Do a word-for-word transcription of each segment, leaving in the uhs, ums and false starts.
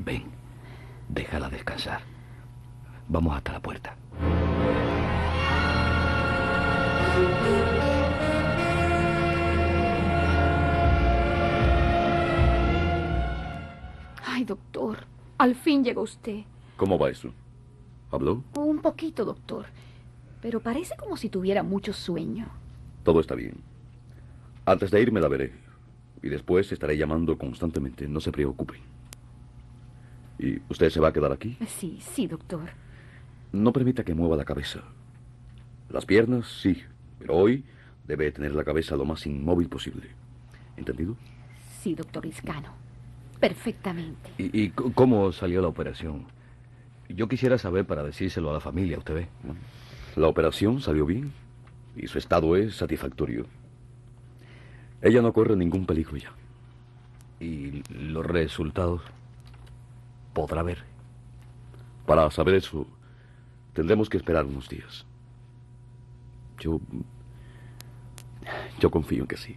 Ven, déjala descansar. Vamos hasta la puerta. Ay, doctor, al fin llegó usted. ¿Cómo va eso? ¿Habló? Un poquito, doctor, pero parece como si tuviera mucho sueño. Todo está bien. Antes de irme la veré. Y después estaré llamando constantemente. No se preocupe. ¿Y usted se va a quedar aquí? Sí, sí, doctor. No permita que mueva la cabeza. Las piernas, sí. Pero hoy debe tener la cabeza lo más inmóvil posible. ¿Entendido? Sí, doctor Lizcano. Perfectamente. ¿Y, y cómo salió la operación? Yo quisiera saber para decírselo a la familia, ¿usted ve? Bueno, la operación salió bien. Y su estado es satisfactorio. Ella no corre ningún peligro ya. ¿Y los resultados? ¿Podrá ver? Para saber eso, tendremos que esperar unos días. Yo... Yo confío en que sí.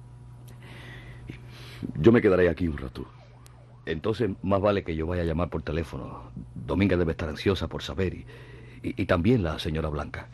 Yo me quedaré aquí un rato. Entonces, más vale que yo vaya a llamar por teléfono. Dominga debe estar ansiosa por saber. Y, y, y también la señora Blanca.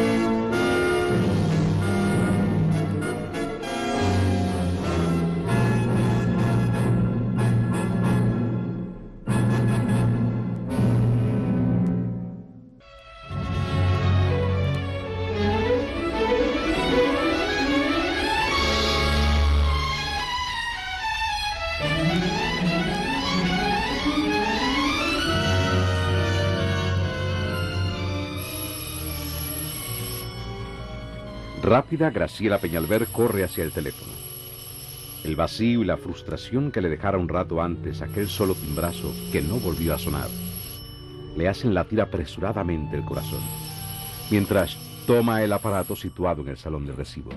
Rápida, Graciela Peñalver corre hacia el teléfono. El vacío y la frustración que le dejara un rato antes aquel solo timbrazo que no volvió a sonar, le hacen latir apresuradamente el corazón, mientras toma el aparato situado en el salón de recibo.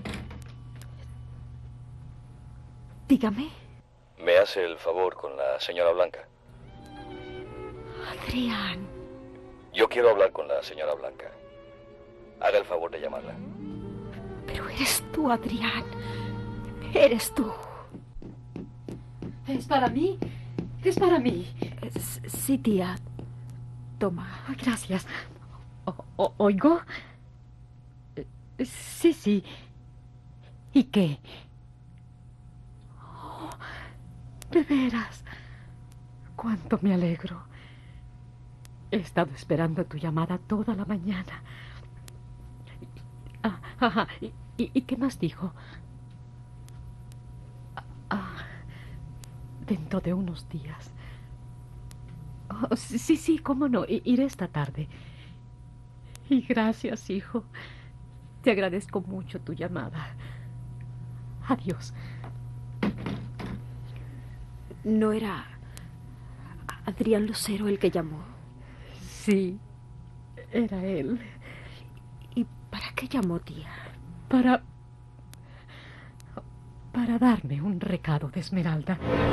Dígame. ¿Me hace el favor con la señora Blanca? Adrián. Yo quiero hablar con la señora Blanca. Haga el favor de llamarla. Pero eres tú, Adrián. Eres tú. ¿Es para mí? Es para mí. Sí, tía. Toma. Gracias. O, o, ¿Oigo? Sí, sí. ¿Y qué? Oh, de veras. Cuánto me alegro. He estado esperando tu llamada toda la mañana. Ah, ajá. ¿Y, y, y qué más dijo? Ah, dentro de unos días. Oh, sí, sí, cómo no. Iré esta tarde. Y gracias, hijo. Te agradezco mucho tu llamada. Adiós. ¿No era Adrián Lucero el que llamó? Sí, era él. ¿Y para qué llamó, tía? Para... para darme un recado de Esmeralda.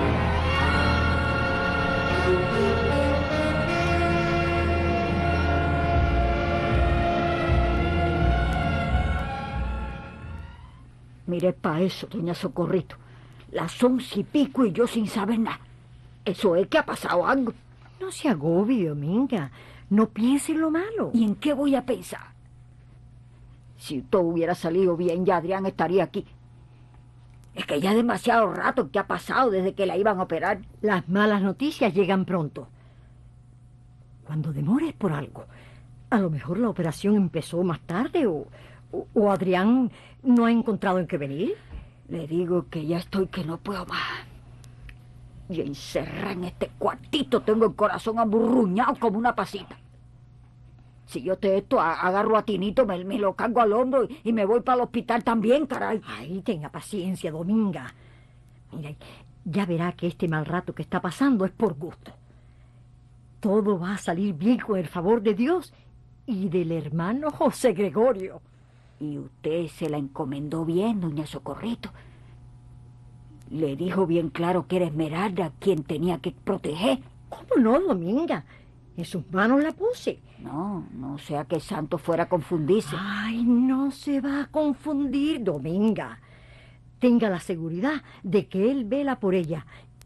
Mire pa' eso, doña Socorrito. Las once y pico y yo sin saber nada. Eso es que ha pasado algo. No se agobie, Dominga. No piense en lo malo. ¿Y en qué voy a pensar? Si todo hubiera salido bien, ya Adrián estaría aquí. Es que ya demasiado rato que ha pasado desde que la iban a operar. Las malas noticias llegan pronto. Cuando demores por algo, a lo mejor la operación empezó más tarde o, o, o Adrián no ha encontrado en qué venir. Le digo que ya estoy que no puedo más. Y encerrada en este cuartito tengo el corazón aburruñado como una pasita. Si yo te esto, agarro a Tinito, me, me lo cargo al hombro y, y me voy para el hospital también, caray. Ay, tenga paciencia, Dominga. Mira, ya verá que este mal rato que está pasando es por gusto. Todo va a salir bien con el favor de Dios y del hermano José Gregorio. Y usted se la encomendó bien, doña Socorrito. Le dijo bien claro que era Esmeralda quien tenía que proteger. ¿Cómo no, Dominga? En sus manos la puse. No, no sea que el santo fuera a confundirse. Ay, no se va a confundir, Dominga. Tenga la seguridad de que él vela por ella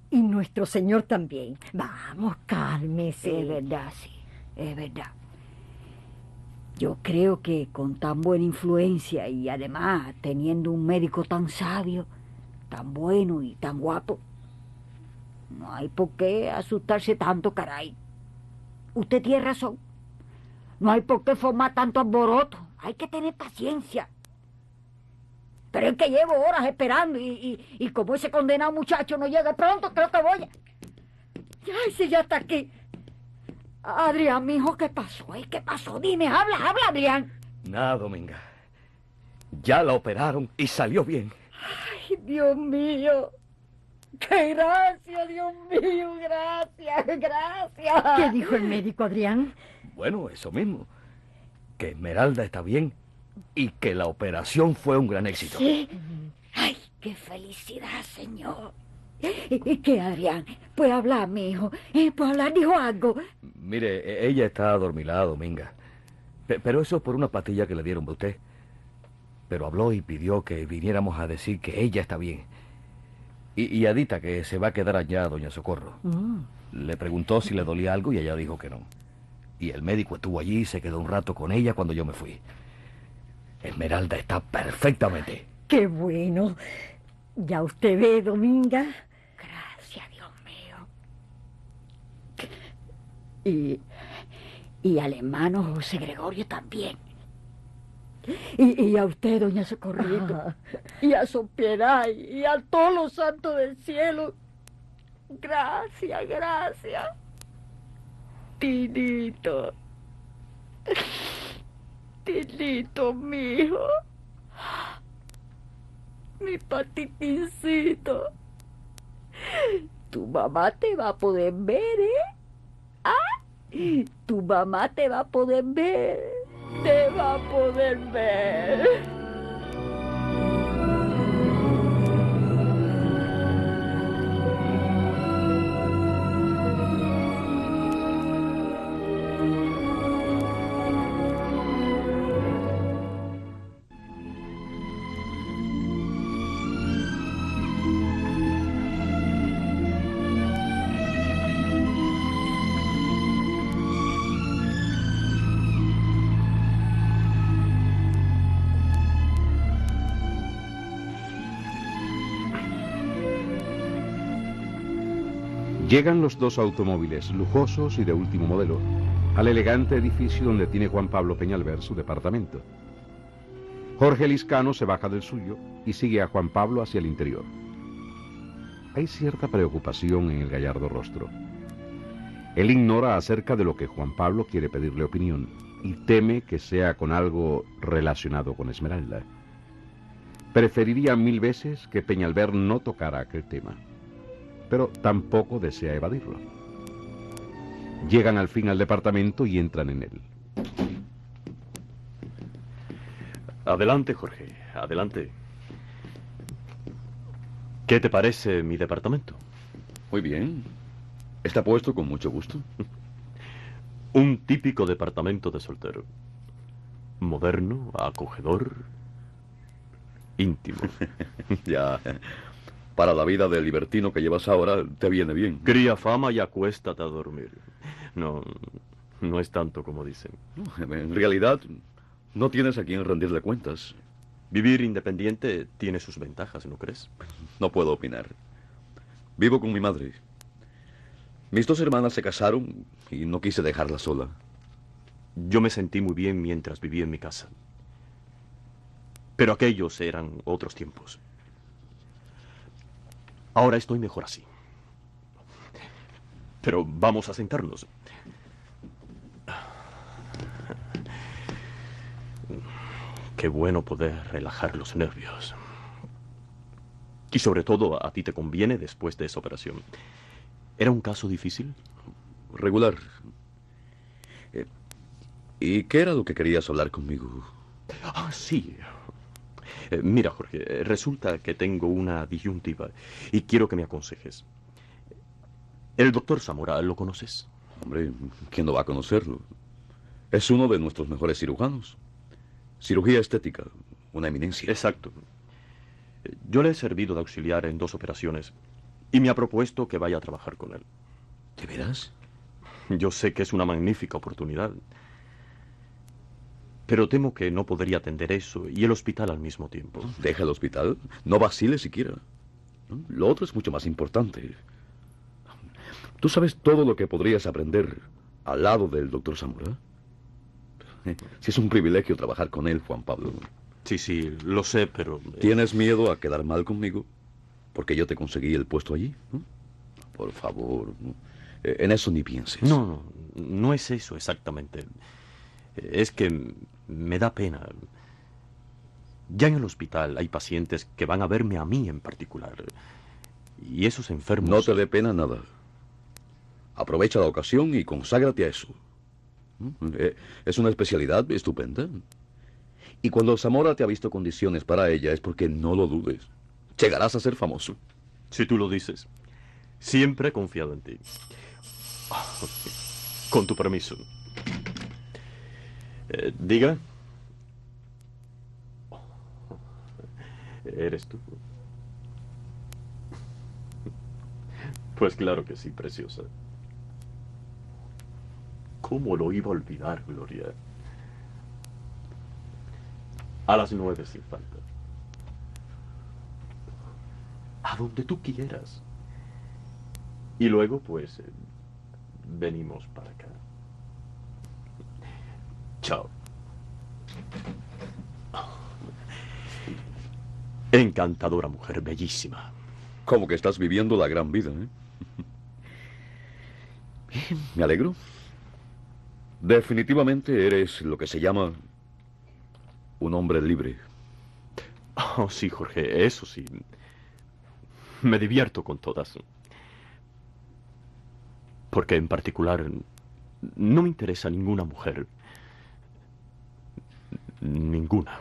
Y nuestro Señor también. Vamos, cálmese. Es verdad, sí, es verdad. Yo creo que con tan buena influencia y además teniendo un médico tan sabio, tan bueno y tan guapo, no hay por qué asustarse tanto, caray. Usted tiene razón. No hay por qué formar tanto alboroto. Hay que tener paciencia. Pero es que llevo horas esperando y, y, y como ese condenado muchacho no llega pronto, creo que voy a... Ay, si ya está aquí. Adrián, mijo, ¿qué pasó? ¿Eh? ¿Qué pasó? Dime, habla, habla, Adrián. Nada, Dominga. Ya la operaron y salió bien. Ay, Dios mío. ¡Qué gracias, Dios mío! Gracias, gracias. ¿Qué dijo el médico, Adrián? Bueno, eso mismo. Que Esmeralda está bien y que la operación fue un gran éxito. Sí. Ay, qué felicidad, señor. ¿Y qué, Adrián? ¿Puede hablar, mijo? ¿Eh? ¿Puede hablar? ¿Dijo algo? Mire, e- ella está adormilada, Dominga. Pe- pero eso es por una pastilla que le dieron a usted. Pero habló y pidió que viniéramos a decir que ella está bien. Y, y Adita, que se va a quedar allá, doña Socorro. Mm. Le preguntó si le dolía algo y ella dijo que no. Y el médico estuvo allí y se quedó un rato con ella cuando yo me fui. Esmeralda está perfectamente. ¡Qué bueno! Ya usted ve, Dominga. Gracias, Dios mío. Y, y al hermano José Gregorio también. Y, y a usted, doña Socorrito. Ah. Y a su piedad y a todos los santos del cielo. Gracias, gracias. Tinito. Tinito, mijo. Mi patitincito. Tu mamá te va a poder ver, ¿eh? ¿Ah? Tu mamá te va a poder ver. Te va a poder ver. Llegan los dos automóviles, lujosos y de último modelo, al elegante edificio donde tiene Juan Pablo Peñalver su departamento. Jorge Liscano se baja del suyo y sigue a Juan Pablo hacia el interior. Hay cierta preocupación en el gallardo rostro. Él ignora acerca de lo que Juan Pablo quiere pedirle opinión y teme que sea con algo relacionado con Esmeralda. Preferiría mil veces que Peñalver no tocara aquel tema, pero tampoco desea evadirlo. Llegan al fin al departamento y entran en él. Adelante, Jorge, adelante. ¿Qué te parece mi departamento? Muy bien. Está puesto con mucho gusto. Un típico departamento de soltero. Moderno, acogedor, íntimo. Ya. Para la vida de libertino que llevas ahora, te viene bien. Cría fama y acuéstate a dormir. No, no es tanto como dicen. En realidad, no tienes a quien rendirle cuentas. Vivir independiente tiene sus ventajas, ¿no crees? No puedo opinar. Vivo con mi madre. Mis dos hermanas se casaron y no quise dejarla sola. Yo me sentí muy bien mientras vivía en mi casa. Pero aquellos eran otros tiempos. Ahora estoy mejor así. Pero vamos a sentarnos. Qué bueno poder relajar los nervios. Y sobre todo a ti te conviene después de esa operación. ¿Era un caso difícil? Regular. Eh, ¿Y qué era lo que querías hablar conmigo? Ah, sí. Eh, mira, Jorge, resulta que tengo una disyuntiva y quiero que me aconsejes. El doctor Zamora, ¿lo conoces? Hombre, ¿quién no va a conocerlo? Es uno de nuestros mejores cirujanos. Cirugía estética, una eminencia. Exacto. Yo le he servido de auxiliar en dos operaciones Y me ha propuesto que vaya a trabajar con él. ¿De veras? Yo sé que es una magnífica oportunidad. Pero temo que no podría atender eso y el hospital al mismo tiempo. Deja el hospital. No vacile siquiera. Lo otro es mucho más importante. ¿Tú sabes todo lo que podrías aprender al lado del doctor Zamora? Si es un privilegio trabajar con él, Juan Pablo. Sí, sí, lo sé, pero... ¿Tienes miedo a quedar mal conmigo? Porque yo te conseguí el puesto allí. ¿No? Por favor, ¿no? En eso ni pienses. No, no, no es eso exactamente. Es que me da pena. Ya en el hospital hay pacientes que van a verme a mí en particular. Y esos enfermos... No te dé pena nada. Aprovecha la ocasión y conságrate a eso. Es una especialidad estupenda. Y cuando Zamora te ha visto condiciones para ella es porque, no lo dudes, llegarás a ser famoso. Si tú lo dices. Siempre he confiado en ti. Con tu permiso. Eh, diga. ¿Eres tú? Pues claro que sí, preciosa. ¿Cómo lo iba a olvidar, Gloria? A las nueve sin falta. A donde tú quieras. Y luego, pues, eh, venimos para acá. Chao. Encantadora mujer, bellísima. Como que estás viviendo la gran vida, ¿eh? Bien, me alegro. Definitivamente eres lo que se llama un hombre libre. Oh, sí, Jorge, eso sí. Me divierto con todas. Porque en particular no me interesa ninguna mujer. Ninguna.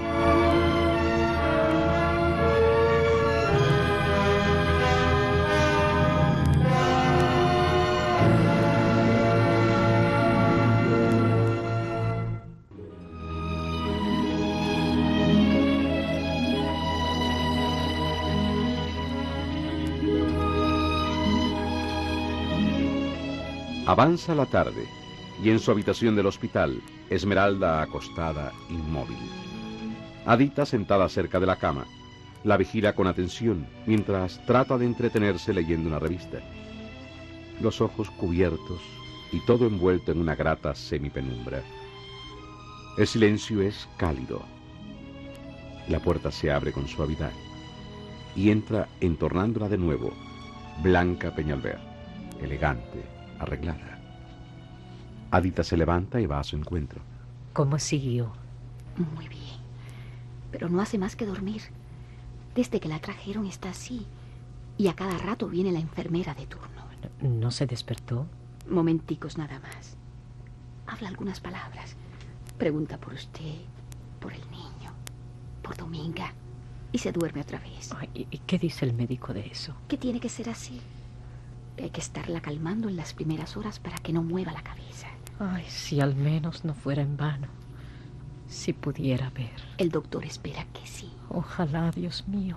Avanza la tarde, y en su habitación del hospital, Esmeralda acostada, inmóvil. Adita sentada cerca de la cama, la vigila con atención, mientras trata de entretenerse leyendo una revista. Los ojos cubiertos y todo envuelto en una grata semipenumbra. El silencio es cálido. La puerta se abre con suavidad, y entra, entornándola de nuevo, Blanca Peñalver, elegante, arreglada. Adita se levanta y va a su encuentro. ¿Cómo siguió? Muy bien, pero no hace más que dormir. Desde que la trajeron está así, y a cada rato viene la enfermera de turno. ¿No, no se despertó? Momenticos nada más. Habla algunas palabras. Pregunta por usted, por el niño, por Dominga, y se duerme otra vez. Ay, ¿y qué dice el médico de eso? Que tiene que ser así. Hay que estarla calmando en las primeras horas para que no mueva la cabeza. Ay, si al menos no fuera en vano. Si pudiera ver. El doctor espera que sí. Ojalá, Dios mío.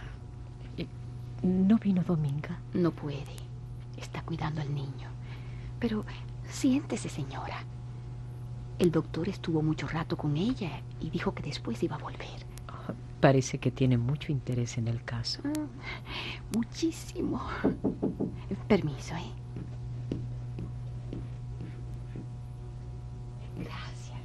¿No vino Dominga? No puede. Está cuidando al niño. Pero siéntese, señora. El doctor estuvo mucho rato con ella y dijo que después iba a volver. Oh, parece que tiene mucho interés en el caso. Ah, muchísimo. Permiso, ¿eh? Gracias.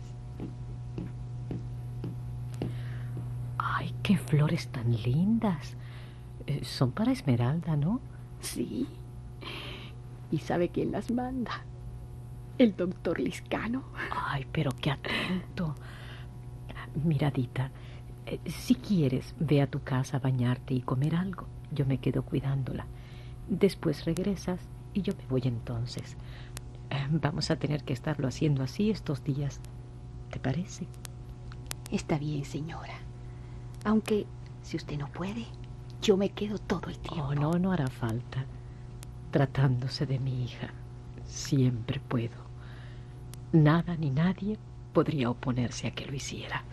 Ay, qué flores tan lindas. Eh, son para Esmeralda, ¿no? Sí. ¿Y sabe quién las manda? El doctor Liscano. Ay, pero qué atento. Miradita, eh, si quieres, ve a tu casa a bañarte y comer algo. Yo me quedo cuidándola. Después regresas y yo me voy entonces. Eh, vamos a tener que estarlo haciendo así estos días. ¿Te parece? Está bien, señora. Aunque, si usted no puede, yo me quedo todo el tiempo. Oh, no, no hará falta. Tratándose de mi hija, siempre puedo. Nada ni nadie podría oponerse a que lo hiciera.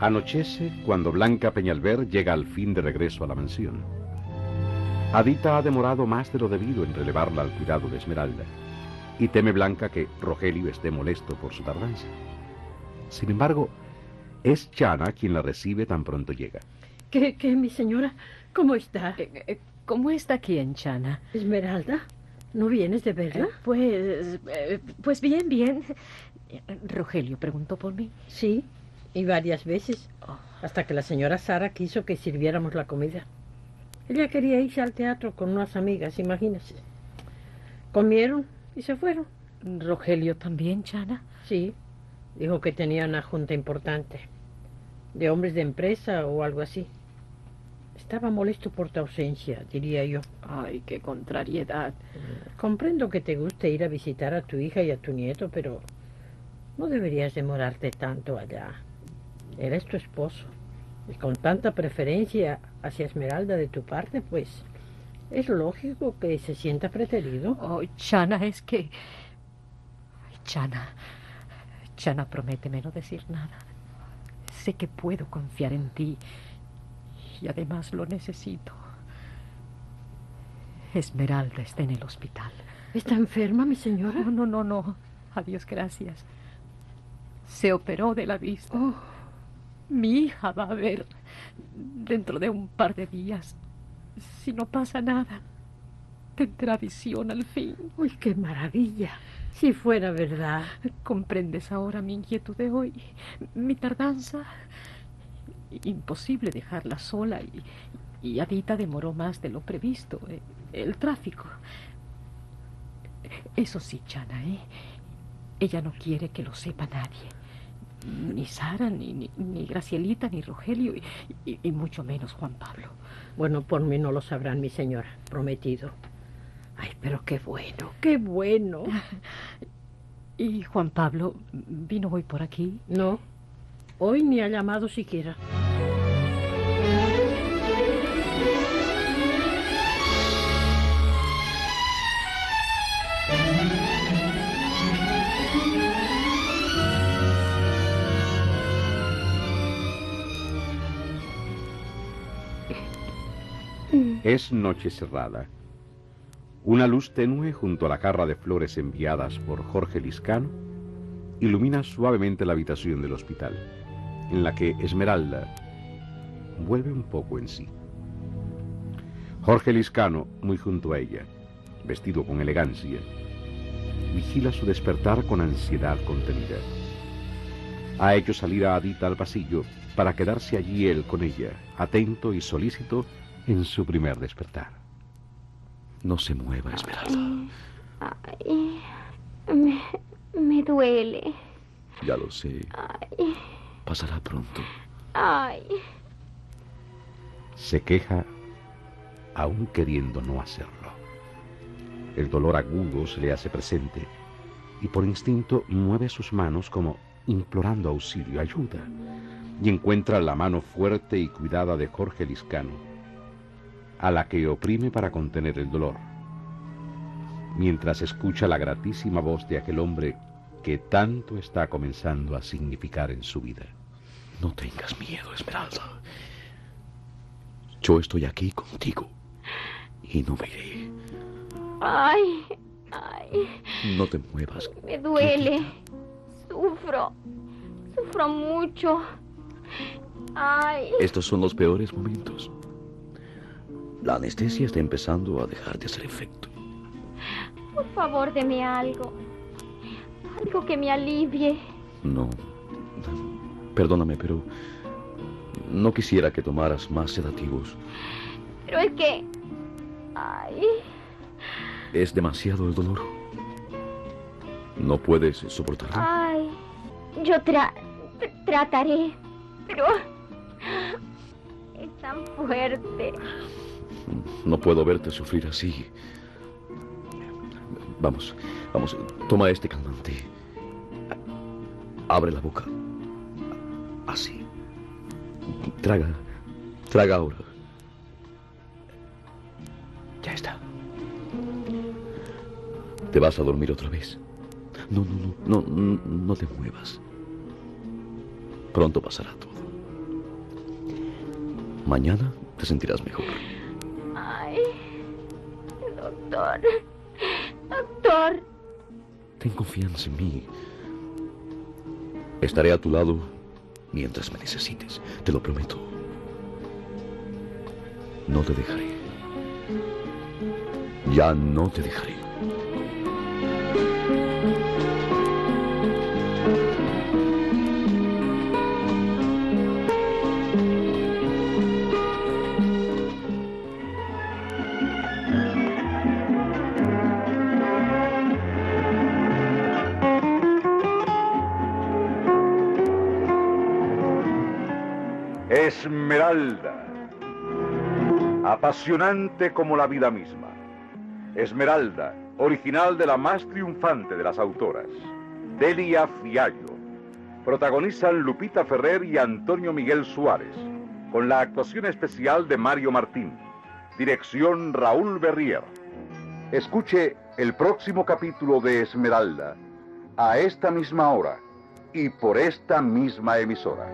Anochece cuando Blanca Peñalver llega al fin de regreso a la mansión. Adita ha demorado más de lo debido en relevarla al cuidado de Esmeralda, y teme Blanca que Rogelio esté molesto por su tardanza. Sin embargo, es Chana quien la recibe tan pronto llega. ¿Qué, qué, mi señora? ¿Cómo está? Eh, eh, ¿Cómo está quién, Chana? Esmeralda, ¿no vienes de verla? Eh, pues, eh, pues bien, bien. Rogelio preguntó por mí. Sí, y varias veces, hasta que la señora Sara quiso que sirviéramos la comida. Ella quería irse al teatro con unas amigas, imagínese. Comieron y se fueron. ¿Rogelio también, Chana? Sí, dijo que tenía una junta importante, de hombres de empresa o algo así. Estaba molesto por tu ausencia, diría yo. Ay, qué contrariedad. Comprendo que te guste ir a visitar a tu hija y a tu nieto, pero no deberías demorarte tanto allá. Él es tu esposo, y con tanta preferencia hacia Esmeralda de tu parte, pues es lógico que se sienta preterido. Oh, Chana, es que... Ay, Chana, Chana, prométeme no decir nada. Sé que puedo confiar en ti y además lo necesito. Esmeralda está en el hospital. ¿Está enferma, mi señora? No, no, no, no. Adiós, gracias. Se operó de la vista. Oh. Mi hija va a ver dentro de un par de días. Si no pasa nada, tendrá visión al fin. ¡Uy, qué maravilla! Si fuera verdad. ¿Comprendes ahora mi inquietud de hoy? Mi tardanza. Imposible dejarla sola y, y Adita demoró más de lo previsto. El tráfico. Eso sí, Chana, ¿eh? Ella no quiere que lo sepa nadie. Ni Sara, ni, ni, ni Gracielita, ni Rogelio, y, y, y mucho menos Juan Pablo. Bueno, por mí no lo sabrán, mi señora, prometido. Ay, pero qué bueno, qué bueno. ¿Y Juan Pablo vino hoy por aquí? No, hoy ni ha llamado siquiera. Es noche cerrada. Una luz tenue junto a la jarra de flores enviadas por Jorge Liscano ilumina suavemente la habitación del hospital, en la que Esmeralda vuelve un poco en sí. Jorge Liscano, muy junto a ella, vestido con elegancia, vigila su despertar con ansiedad contenida. Ha hecho salir a Adita al pasillo para quedarse allí él con ella, atento y solícito en su primer despertar. No se mueva, Esmeralda. Ay, me, me duele. Ya lo sé. Ay. Pasará pronto. Ay. Se queja, aún queriendo no hacerlo. El dolor agudo se le hace presente y por instinto mueve sus manos como implorando auxilio, ayuda, y encuentra la mano fuerte y cuidada de Jorge Liscano, a la que oprime para contener el dolor, mientras escucha la gratísima voz de aquel hombre que tanto está comenzando a significar en su vida. No tengas miedo, Esmeralda. Yo estoy aquí contigo y no me iré. Ay, ay. No te muevas. Me duele. Quietita. Sufro. Sufro mucho. Ay. Estos son los peores momentos. La anestesia está empezando a dejar de hacer efecto. Por favor, deme algo. Algo que me alivie. No. Perdóname, pero no quisiera que tomaras más sedativos. Pero es que... Ay. Es demasiado el dolor. ¿No puedes soportarlo? Ay. Yo tra... trataré. Pero... es tan fuerte. No puedo verte sufrir así. Vamos, vamos, toma este calmante. Abre la boca. Así. Traga, traga ahora. Ya está. ¿Te vas a dormir otra vez? No, no, no, no, no, no te muevas. Pronto pasará todo. Mañana te sentirás mejor. Ay, doctor. Doctor. Ten confianza en mí. Estaré a tu lado mientras me necesites. Te lo prometo. No te dejaré. Ya no te dejaré. Esmeralda, apasionante como la vida misma. Esmeralda, original de la más triunfante de las autoras, Delia Fiallo. Protagonizan Lupita Ferrer y Antonio Miguel Suárez, con la actuación especial de Mario Martín. Dirección Raúl Berrier. Escuche el próximo capítulo de Esmeralda a esta misma hora y por esta misma emisora.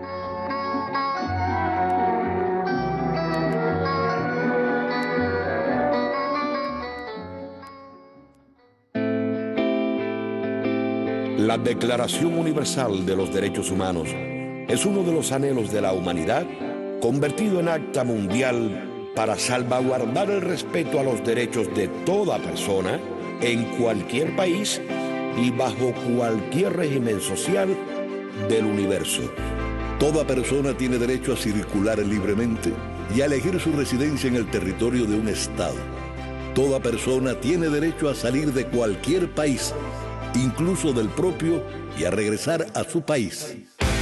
La Declaración Universal de los Derechos Humanos es uno de los anhelos de la humanidad convertido en acta mundial para salvaguardar el respeto a los derechos de toda persona en cualquier país y bajo cualquier régimen social del universo. Toda persona tiene derecho a circular libremente y a elegir su residencia en el territorio de un estado. Toda persona tiene derecho a salir de cualquier país, incluso del propio, y a regresar a su país.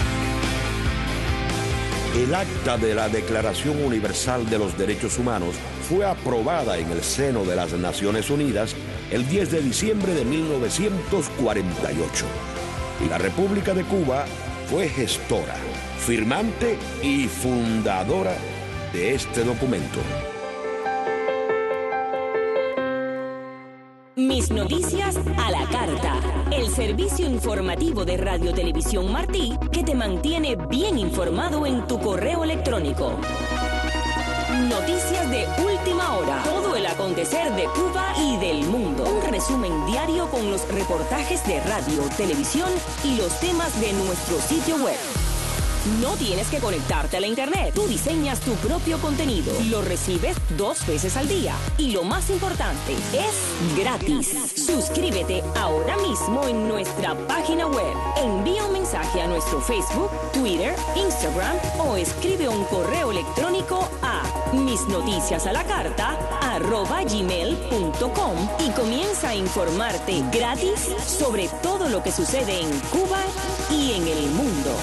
El acta de la Declaración Universal de los Derechos Humanos fue aprobada en el seno de las Naciones Unidas el diez de diciembre de mil novecientos cuarenta y ocho. Y la República de Cuba fue gestora, firmante y fundadora de este documento. Mis Noticias a la Carta, el servicio informativo de Radio Televisión Martí que te mantiene bien informado en tu correo electrónico. Noticias de última hora, todo el acontecer de Cuba y del mundo. Un resumen diario con los reportajes de radio, televisión y los temas de nuestro sitio web. No tienes que conectarte a la internet. Tú diseñas tu propio contenido. Lo recibes dos veces al día. Y lo más importante, es gratis. Suscríbete ahora mismo en nuestra página web. Envía un mensaje a nuestro Facebook, Twitter, Instagram o escribe un correo electrónico a misnoticiasalacarta arroba gmail punto com y comienza a informarte gratis sobre todo lo que sucede en Cuba y en el mundo.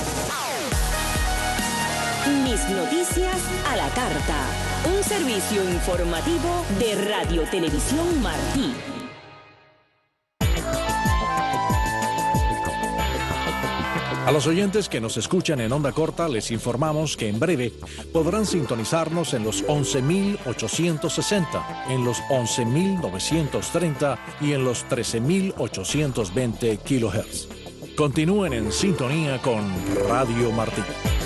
Mis Noticias a la Carta, un servicio informativo de Radio Televisión Martí. A los oyentes que nos escuchan en onda corta les informamos que en breve podrán sintonizarnos en los once mil ochocientos sesenta, en los once mil novecientos treinta y en los trece mil ochocientos veinte kilohertz. Continúen en sintonía con Radio Martí.